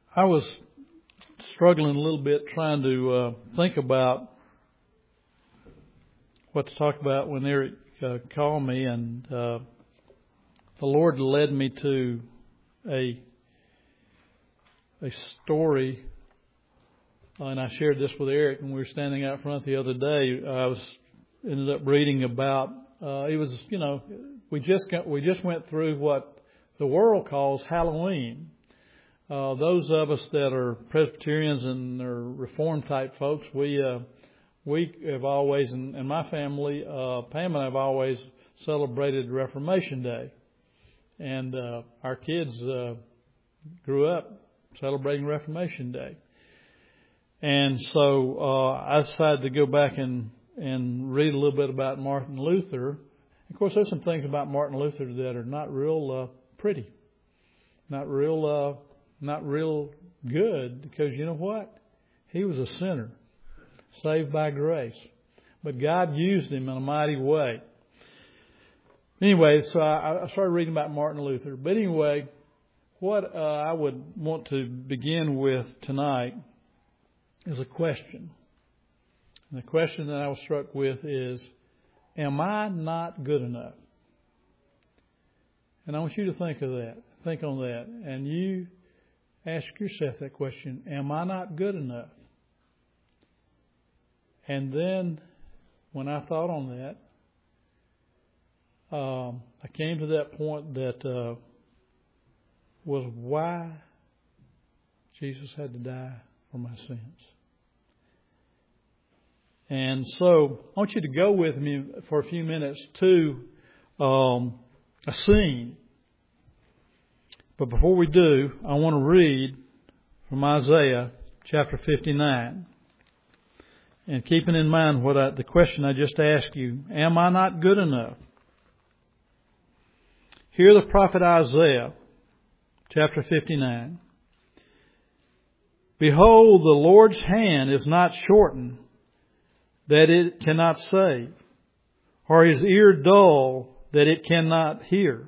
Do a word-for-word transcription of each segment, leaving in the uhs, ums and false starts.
I was struggling a little bit trying to uh, think about what to talk about when Eric uh, called me, and uh, the Lord led me to a a story, uh, and I shared this with Eric when we were standing out front the other day. I was ended up reading about uh, it was you know we just got, we just went through what the world calls Halloween. Uh, those of us that are Presbyterians and are Reformed type folks, we uh, we have always, in, in my family, uh, Pam and I have always celebrated Reformation Day, and uh, our kids uh, grew up celebrating Reformation Day, and so uh, I decided to go back and and read a little bit about Martin Luther. Of course, there's some things about Martin Luther that are not real uh, pretty, not real. Uh, Not real good, because you know what? He was a sinner, saved by grace. But God used him in a mighty way. Anyway, so I, I started reading about Martin Luther. But anyway, what uh, I would want to begin with tonight is a question. And the question that I was struck with is, am I not good enough? And I want you to think of that. Think on that. And you ask yourself that question, am I not good enough? And then when I thought on that, um, I came to that point that uh, was why Jesus had to die for my sins. And so I want you to go with me for a few minutes to um, a scene. But before we do, I want to read from Isaiah chapter fifty-nine. And keeping in mind what I, the question I just asked you, am I not good enough? Hear the prophet Isaiah chapter fifty-nine. Behold, the Lord's hand is not shortened, that it cannot save, or his ear dull, that it cannot hear.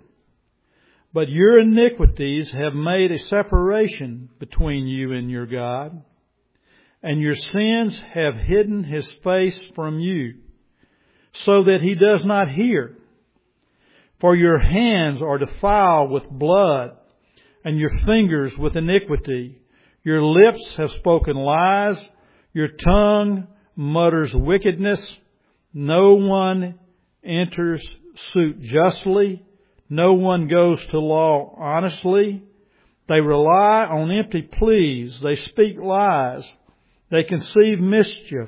But your iniquities have made a separation between you and your God, and your sins have hidden his face from you, so that he does not hear. For your hands are defiled with blood, and your fingers with iniquity. Your lips have spoken lies, your tongue mutters wickedness. No one enters suit justly. No one goes to law honestly. They rely on empty pleas. They speak lies. They conceive mischief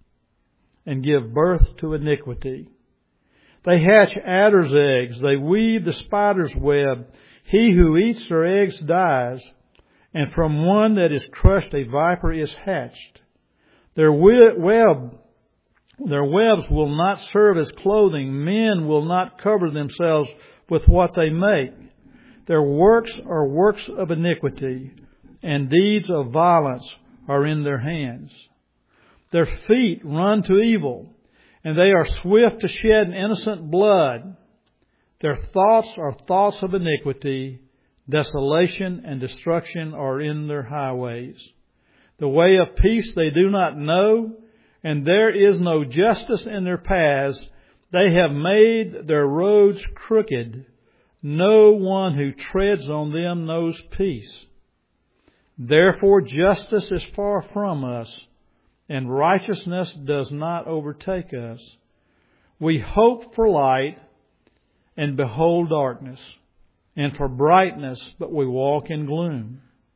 and give birth to iniquity. They hatch adder's eggs. They weave the spider's web. He who eats their eggs dies, and from one that is crushed a viper is hatched. Their web, their webs will not serve as clothing. Men will not cover themselves with what they make. Their works are works of iniquity, and deeds of violence are in their hands. Their feet run to evil, and they are swift to shed innocent blood. Their thoughts are thoughts of iniquity. Desolation and destruction are in their highways. The way of peace they do not know, and there is no justice in their paths. They have made their roads crooked. No one who treads on them knows peace. Therefore justice is far from us, and righteousness does not overtake us. We hope for light, and behold darkness, and for brightness, but we walk in gloom.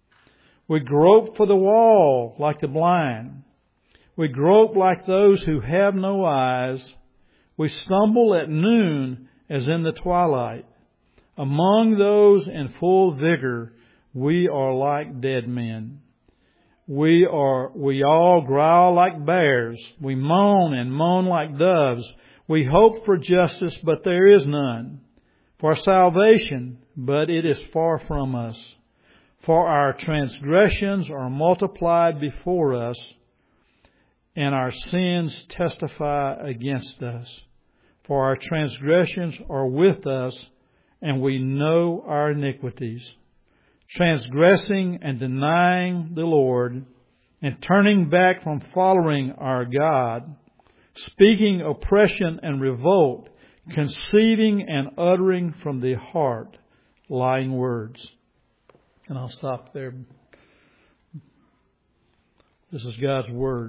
We grope for the wall like the blind. We grope like those who have no eyes. We stumble at noon as in the twilight. Among those in full vigor, we are like dead men. We are, we all growl like bears. We moan and moan like doves. We hope for justice, but there is none. For salvation, but it is far from us. For our transgressions are multiplied before us, and our sins testify against us. For our transgressions are with us, and we know our iniquities. transgressing and denying the Lord, and turning back from following our God, speaking oppression and revolt, conceiving and uttering from the heart lying words. And I'll stop there. This is God's Word.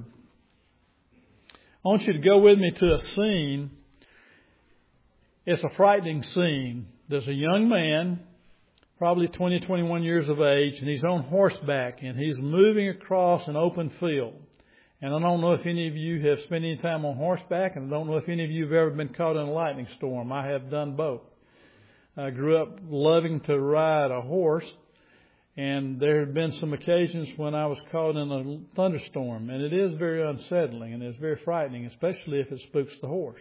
I want you to go with me to a scene. It's a frightening scene. There's a young man, probably twenty, twenty-one years of age, and he's on horseback, and he's moving across an open field. And I don't know if any of you have spent any time on horseback, and I don't know if any of you have ever been caught in a lightning storm. I have done both. I grew up loving to ride a horse, and there have been some occasions when I was caught in a thunderstorm, and it is very unsettling, and it's very frightening, especially if it spooks the horse.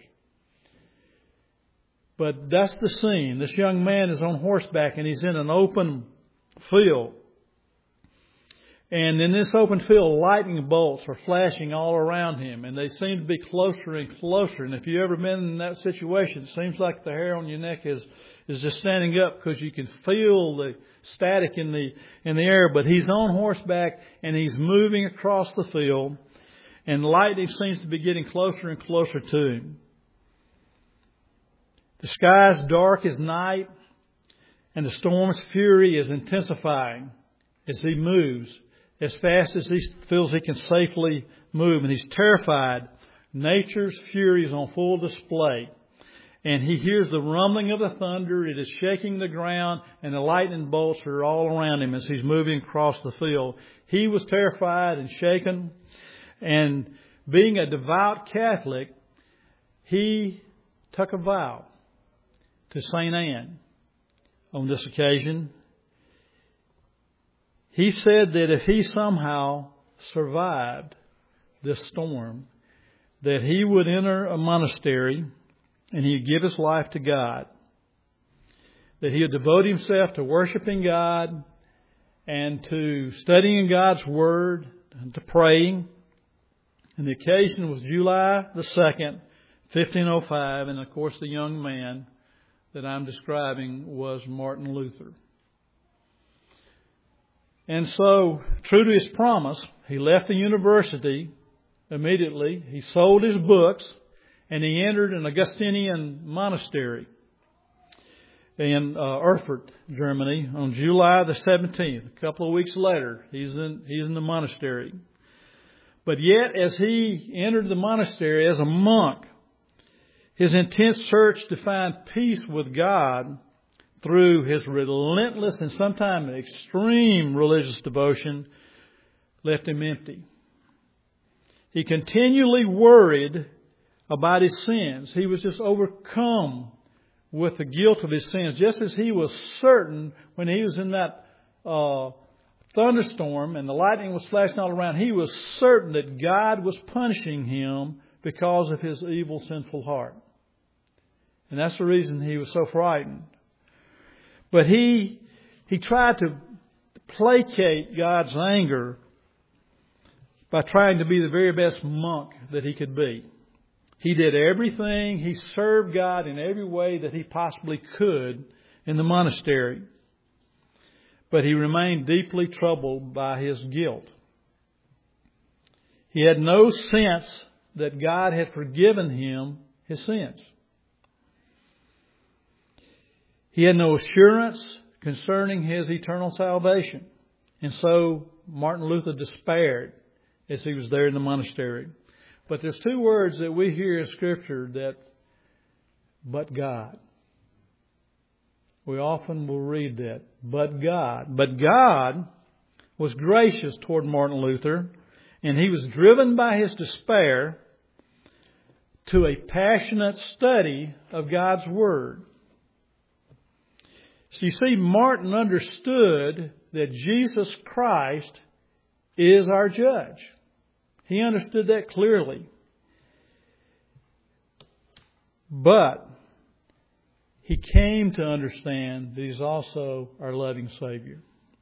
But that's the scene. This young man is on horseback, and he's in an open field. And in this open field, lightning bolts are flashing all around him, and they seem to be closer and closer. And if you've ever been in that situation, it seems like the hair on your neck is, is just standing up because you can feel the static in the in the air. But he's on horseback, and he's moving across the field, and lightning seems to be getting closer and closer to him. The sky is dark as night, and the storm's fury is intensifying as he moves as fast as he feels he can safely move. And he's terrified. Nature's fury is on full display. And he hears the rumbling of the thunder. It is shaking the ground, and the lightning bolts are all around him as he's moving across the field. He was terrified and shaken. And being a devout Catholic, he took a vow to Saint Anne on this occasion. He said that if he somehow survived this storm, that he would enter a monastery and he'd give his life to God. That he would devote himself to worshiping God and to studying God's Word and to praying. And the occasion was July the second, fifteen oh five, and of course the young man that I'm describing was Martin Luther. And so, true to his promise, he left the university immediately. He sold his books, and he entered an Augustinian monastery in uh, Erfurt, Germany, on July the seventeenth. A couple of weeks later, he's in he's in the monastery. But yet, as he entered the monastery as a monk, his intense search to find peace with God through his relentless and sometimes extreme religious devotion left him empty. He continually worried about his sins. He was just overcome with the guilt of his sins, just as he was certain when he was in that uh, thunderstorm and the lightning was flashing all around. He was certain that God was punishing him because of his evil, sinful heart. And that's the reason he was so frightened. But he he tried to placate God's anger by trying to be the very best monk that he could be. He did everything. He served God in every way that he possibly could in the monastery. But he remained deeply troubled by his guilt. He had no sense that God had forgiven him his sins. He had no assurance concerning his eternal salvation. And so Martin Luther despaired as he was there in the monastery. But there's two words that we hear in Scripture that, but God. We often will read that, but God. But God was gracious toward Martin Luther, and he was driven by his despair to a passionate study of God's Word. So you see, Martin understood that Jesus Christ is our judge. He understood that clearly. But he came to understand that He's also our loving Savior,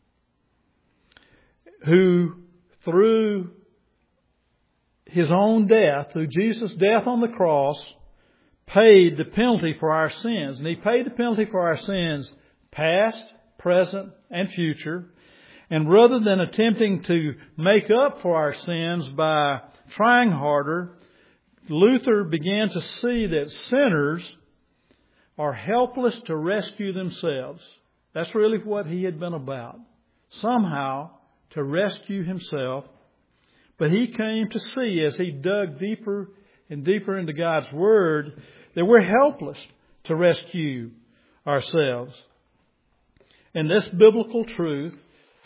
who through His own death, through Jesus' death on the cross, paid the penalty for our sins. And He paid the penalty for our sins, past, present, and future. And rather than attempting to make up for our sins by trying harder, Luther began to see that sinners are helpless to rescue themselves. That's really what he had been about. Somehow to rescue himself. But he came to see, as he dug deeper and deeper into God's Word, that we're helpless to rescue ourselves. And this biblical truth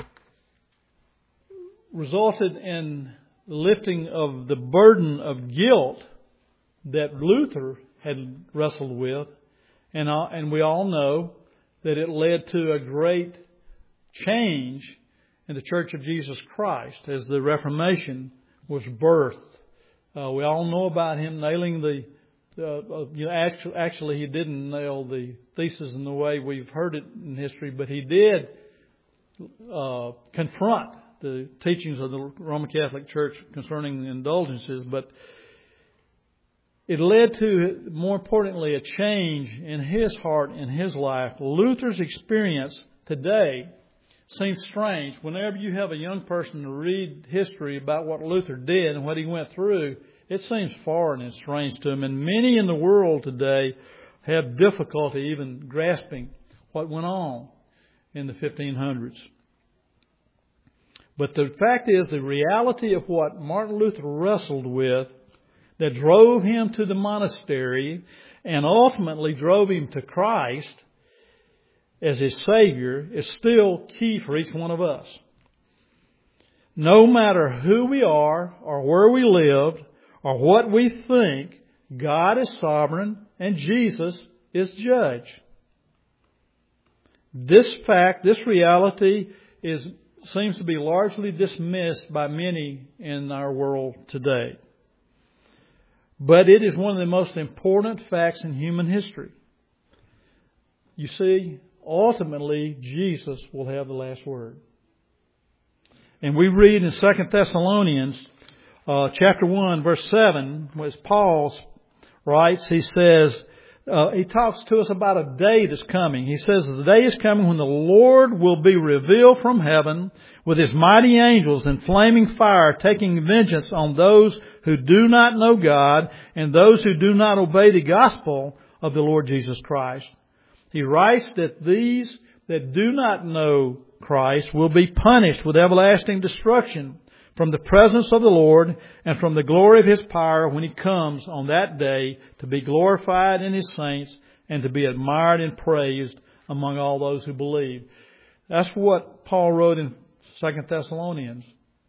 resulted in the lifting of the burden of guilt that Luther had wrestled with. And, uh, and we all know that it led to a great change in the Church of Jesus Christ as the Reformation was birthed. Uh, we all know about him nailing the, uh, you know, actually, actually he didn't nail the thesis in the way we've heard it in history, but he did uh, confront the teachings of the Roman Catholic Church concerning indulgences, but it led to, more importantly, a change in his heart and his life. Luther's experience today seems strange. Whenever you have a young person to read history about what Luther did and what he went through, it seems foreign and strange to him. And many in the world today have difficulty even grasping what went on in the fifteen hundreds. But the fact is, the reality of what Martin Luther wrestled with that drove him to the monastery and ultimately drove him to Christ as his Savior is still key for each one of us. No matter who we are or where we lived or what we think, God is sovereign and Jesus is judge. This fact, this reality is seems to be largely dismissed by many in our world today. But it is one of the most important facts in human history. You see, ultimately, Jesus will have the last word. And we read in Second Thessalonians uh, chapter one, verse seven, as Paul writes, he says, uh, he talks to us about a day that's coming. He says, the day is coming when the Lord will be revealed from heaven with His mighty angels in flaming fire, taking vengeance on those who do not know God and those who do not obey the gospel of the Lord Jesus Christ. He writes that these that do not know Christ will be punished with everlasting destruction from the presence of the Lord and from the glory of His power when He comes on that day to be glorified in His saints and to be admired and praised among all those who believe. That's what Paul wrote in Second Thessalonians.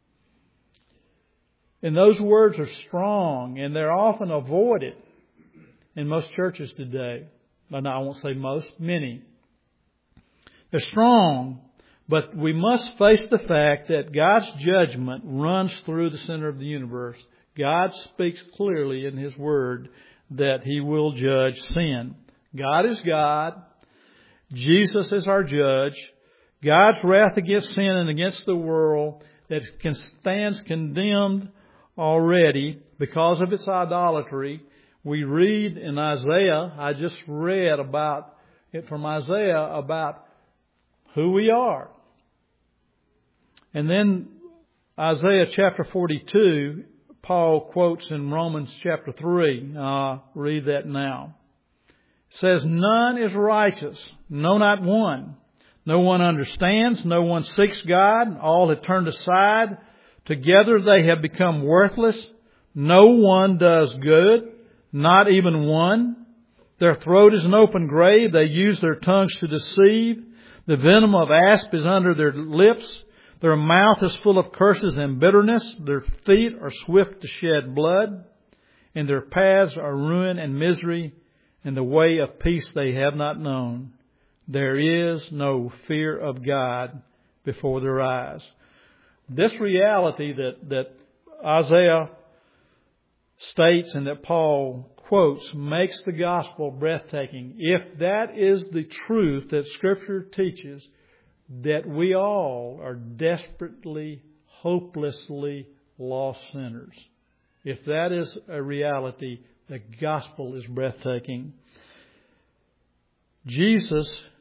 And those words are strong, and they're often avoided in most churches today. No, I won't say most, many. They're strong, but we must face the fact that God's judgment runs through the center of the universe. God speaks clearly in His Word that He will judge sin. God is God. Jesus is our judge. God's wrath against sin and against the world that stands condemned already because of its idolatry. We read in Isaiah, I just read about it from Isaiah about who we are. And then Isaiah chapter forty-two, Paul quotes in Romans chapter three. Uh, read that now. It says, none is righteous, no, not one. No one understands, no one seeks God. All have turned aside. Together they have become worthless. No one does good, not even one. Their throat is an open grave. They use their tongues to deceive. The venom of asp is under their lips. Their mouth is full of curses and bitterness. Their feet are swift to shed blood. And their paths are ruin and misery. And the way of peace they have not known. There is no fear of God before their eyes. This reality that, that Isaiah states and that Paul quotes makes the gospel breathtaking. If that is the truth that Scripture teaches, that we all are desperately, hopelessly lost sinners. If that is a reality, the gospel is breathtaking. Jesus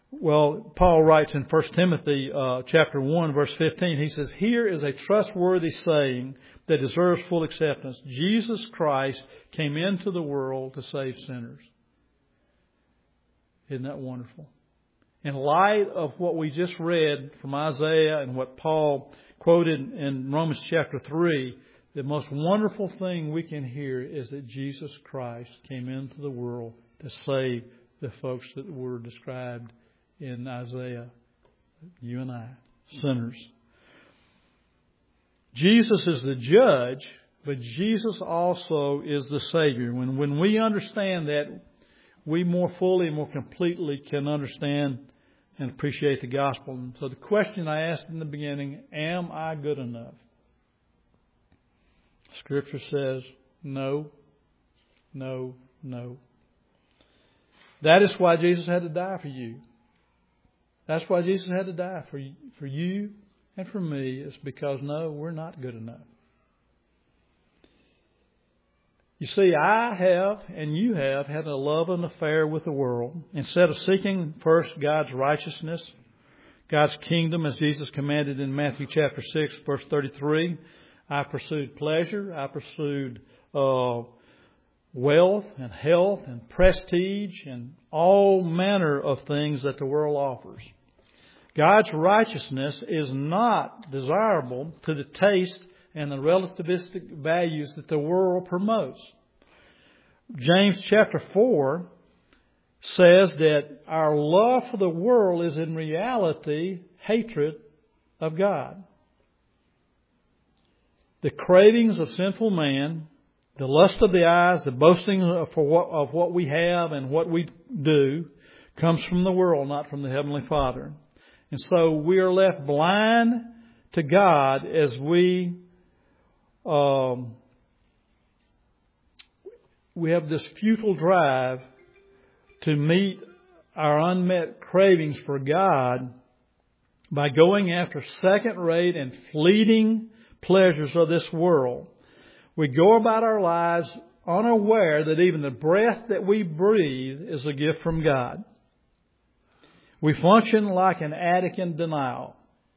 Well, Paul writes in First Timothy uh, chapter one, verse fifteen, he says, "Here is a trustworthy saying that deserves full acceptance. Jesus Christ came into the world to save sinners." Isn't that wonderful? In light of what we just read from Isaiah and what Paul quoted in Romans chapter three, the most wonderful thing we can hear is that Jesus Christ came into the world to save the folks that were described in Isaiah, you and I, sinners. Jesus is the judge, but Jesus also is the Savior. When, when we understand that, we more fully and more completely can understand and appreciate the gospel. And so the question I asked in the beginning, am I good enough? Scripture says, no, no, no. That is why Jesus had to die for you. That's why Jesus had to die for you, for you and for me. It's because, no, we're not good enough. You see, I have and you have had a love and affair with the world. Instead of seeking first God's righteousness, God's kingdom, as Jesus commanded in Matthew chapter six, verse thirty-three, I pursued pleasure, I pursued uh, wealth and health and prestige and all manner of things that the world offers. God's righteousness is not desirable to the taste and the relativistic values that the world promotes. James chapter four says that our love for the world is in reality hatred of God. The cravings of sinful man, the lust of the eyes, the boasting for what, of what we have and what we do comes from the world, not from the Heavenly Father. And so we are left blind to God as we Um, we have this futile drive to meet our unmet cravings for God by going after second-rate and fleeting pleasures of this world. We go about our lives unaware that even the breath that we breathe is a gift from God. We function like an addict in denial,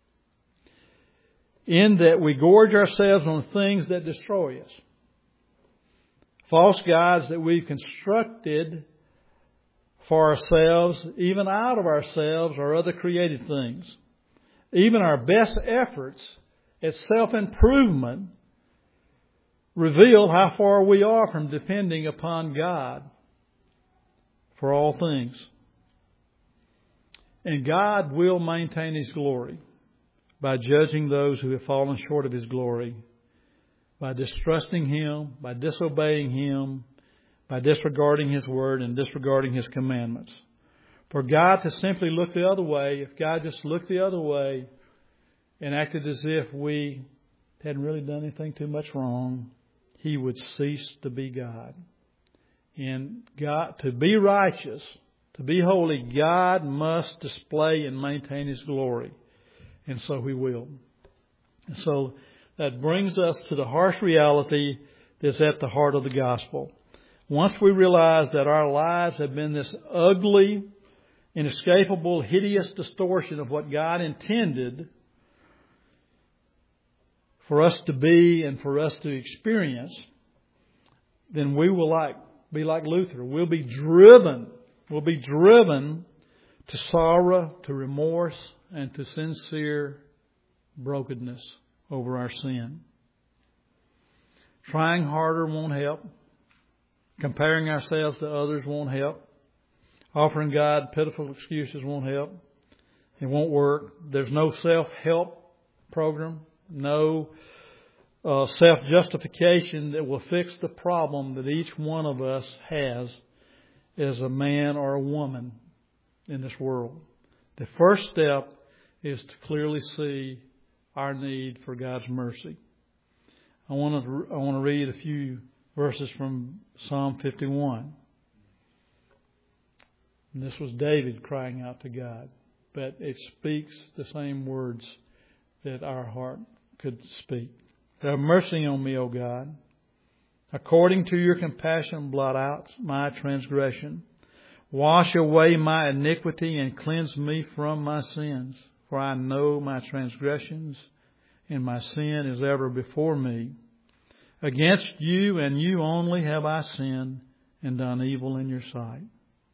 in that we gorge ourselves on things that destroy us. False gods that we've constructed for ourselves, even out of ourselves, or other created things. Even our best efforts at self-improvement reveal how far we are from depending upon God for all things. And God will maintain His glory by judging those who have fallen short of His glory, by distrusting Him, by disobeying Him, by disregarding His Word and disregarding His commandments. For God to simply look the other way, if God just looked the other way and acted as if we hadn't really done anything too much wrong, He would cease to be God. And God, to be righteous, to be holy, God must display and maintain His glory. And so He will. And so that brings us to the harsh reality that's at the heart of the gospel. Once we realize that our lives have been this ugly, inescapable, hideous distortion of what God intended for us to be and for us to experience, then we will like be like Luther. We'll be driven. We'll be driven to sorrow, to remorse, and to sincere brokenness over our sin. Trying harder won't help. Comparing ourselves to others won't help. Offering God pitiful excuses won't help. It won't work. There's no self-help program, no uh, self-justification that will fix the problem that each one of us has as a man or a woman in this world. The first step is to clearly see our need for God's mercy. I want to I want to read a few verses from Psalm fifty-one. And this was David crying out to God, but it speaks the same words that our heart could speak. Have mercy on me, O God. According to your compassion, blot out my transgression. Wash away my iniquity and cleanse me from my sins. For I know my transgressions, and my sin is ever before me. Against you and you only have I sinned and done evil in your sight.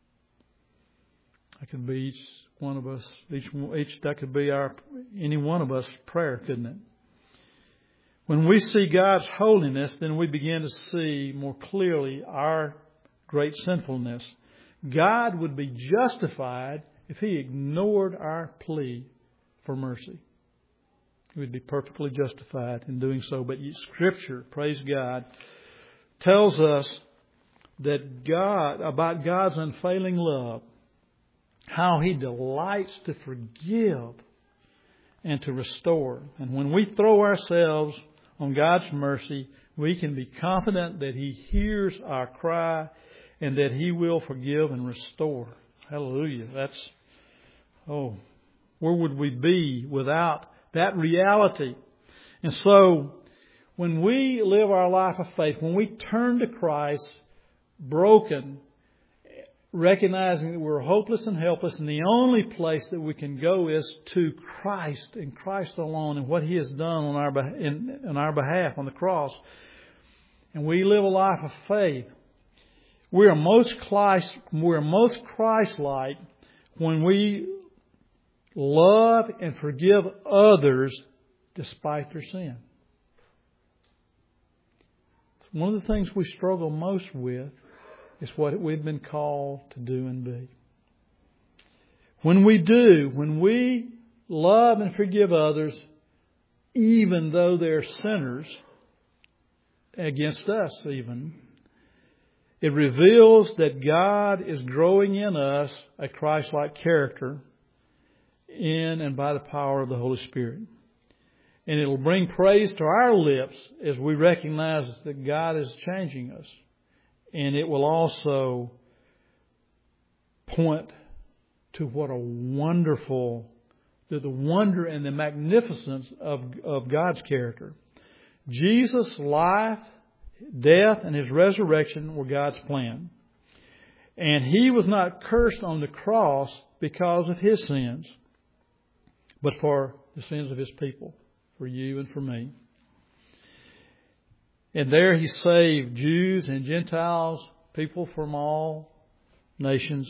That could be each one of us, each, each that could be our, any one of us prayer, couldn't it? When we see God's holiness, then we begin to see more clearly our great sinfulness. God would be justified if He ignored our plea for mercy. He would be perfectly justified in doing so. But Scripture, praise God, tells us that God, about God's unfailing love, how He delights to forgive and to restore. And when we throw ourselves on God's mercy, we can be confident that He hears our cry and that He will forgive and restore. Hallelujah. That's, oh, where would we be without that reality? And so, when we live our life of faith, when we turn to Christ, broken, recognizing that we're hopeless and helpless, and the only place that we can go is to Christ and Christ alone and what He has done on our in, on our behalf on the cross, and we live a life of faith, we are most Christ, we're most Christ-like when we love and forgive others despite their sin. One of the things we struggle most with is what we've been called to do and be. When we do, when we love and forgive others, even though they're sinners against us even, it reveals that God is growing in us a Christ-like character in and by the power of the Holy Spirit. And it'll bring praise to our lips as we recognize that God is changing us. And it will also point to what a wonderful, to the wonder and the magnificence of, of God's character. Jesus' life, death, and His resurrection were God's plan. And He was not cursed on the cross because of His sins, but for the sins of His people, for you and for me. And there He saved Jews and Gentiles, people from all nations,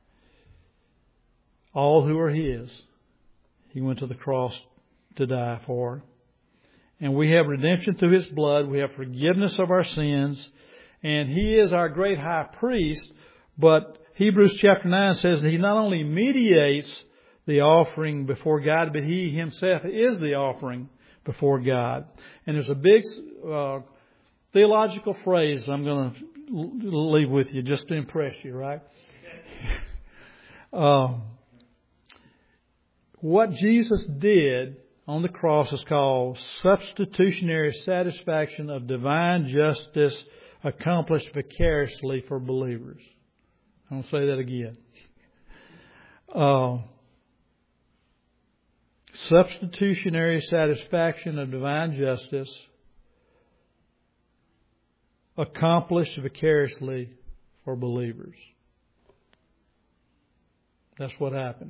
all who are His. He went to the cross to die for. And we have redemption through His blood. We have forgiveness of our sins. And He is our great high priest. But Hebrews chapter nine says that He not only mediates the offering before God, but He Himself is the offering before God. And there's a big uh, theological phrase I'm going to leave with you just to impress you, right? um, what Jesus did on the cross is called substitutionary satisfaction of divine justice accomplished vicariously for believers. I'm going to say that again. Uh, substitutionary satisfaction of divine justice accomplished vicariously for believers. That's what happened.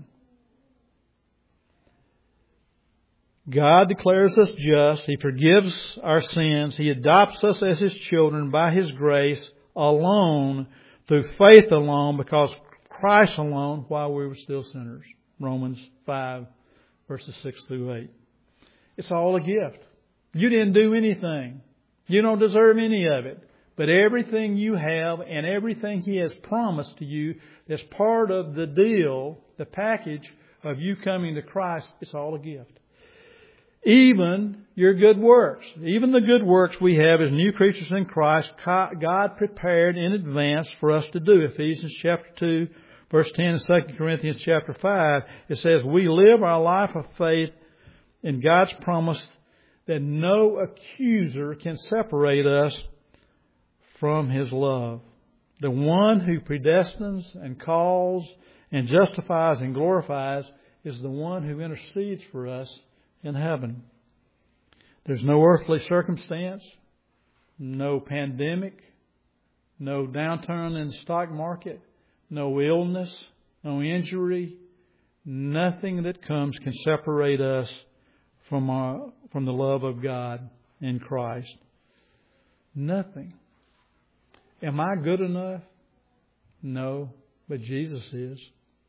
God declares us just. He forgives our sins. He adopts us as His children by His grace alone, through faith alone, because Christ alone, while we were still sinners. Romans five, verses six through eight. It's all a gift. You didn't do anything. You don't deserve any of it. But everything you have and everything He has promised to you as part of the deal, the package of you coming to Christ, it's all a gift. Even your good works. Even the good works we have as new creatures in Christ, God prepared in advance for us to do. Ephesians chapter two, verse ten, and Second Corinthians chapter five, it says, we live our life of faith in God's promise that no accuser can separate us from His love. The one who predestines and calls and justifies and glorifies is the one who intercedes for us in heaven. There's no earthly circumstance, no pandemic, no downturn in the stock market, no illness, no injury, nothing that comes can separate us from our, from the love of God in Christ. Nothing. Am I good enough? No, but Jesus is.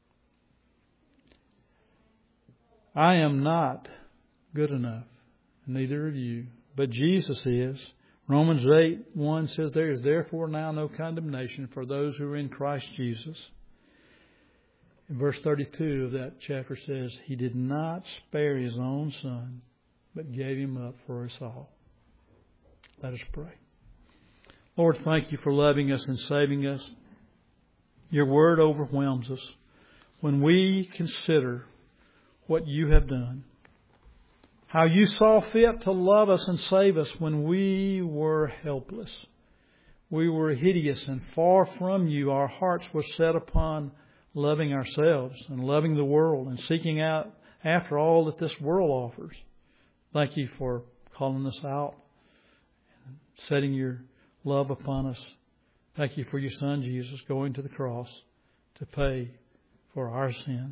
I am not good enough. Neither are you. But Jesus is. Romans eight one says, there is therefore now no condemnation for those who are in Christ Jesus. In verse thirty-two of that chapter says, He did not spare His own Son, but gave Him up for us all. Let us pray. Lord, thank You for loving us and saving us. Your Word overwhelms us when we consider what You have done. How You saw fit to love us and save us when we were helpless. We were hideous and far from You. Our hearts were set upon loving ourselves and loving the world and seeking out after all that this world offers. Thank You for calling us out and setting Your love upon us. Thank You for Your Son, Jesus, going to the cross to pay for our sins.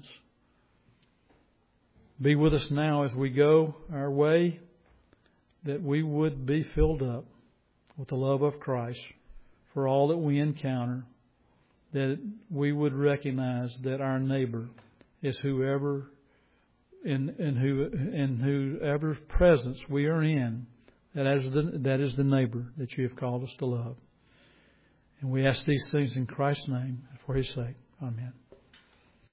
Be with us now as we go our way, that we would be filled up with the love of Christ for all that we encounter, that we would recognize that our neighbor is whoever in, in, who, in whoever's presence we are in, that is, the, that is the neighbor that You have called us to love. And we ask these things in Christ's name and for His sake. Amen.